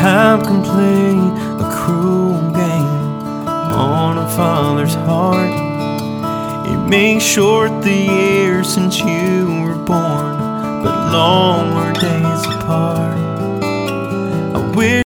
Time can play a cruel game on a father's heart. It may short the years since you were born, but long are days apart. I wish